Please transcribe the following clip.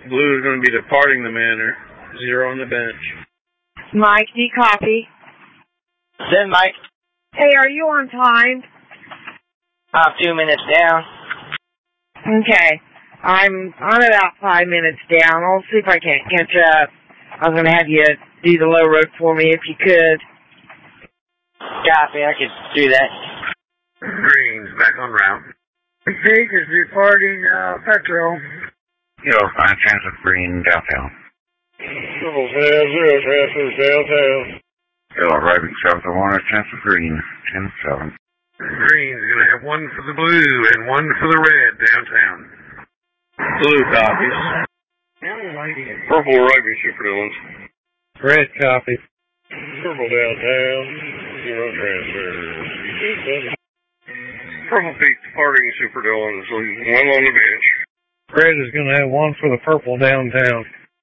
Blue is going to be departing the manor. 0 on the bench. Mike, do you copy? Then Mike. Hey, are you on time? 2 minutes down. Okay. I'm about 5 minutes down. I'll see if I can't catch up. I was going to have you do the low road for me if you could. Copy, I could do that. Green's back on route. Jake is departing Petro. 5 transfer green downtown. Triple tail, 0 transfer downtown. Arriving south of Warner, transfer green, 10-7. Green's going to have 1 for the blue and 1 for the red downtown. Blue copies. Purple arriving Super Dillons. Red copy. Purple downtown, 0 transfer. Purple Peak departing Super Dillons, 1 on the bench. Red is going to have 1 for the purple downtown.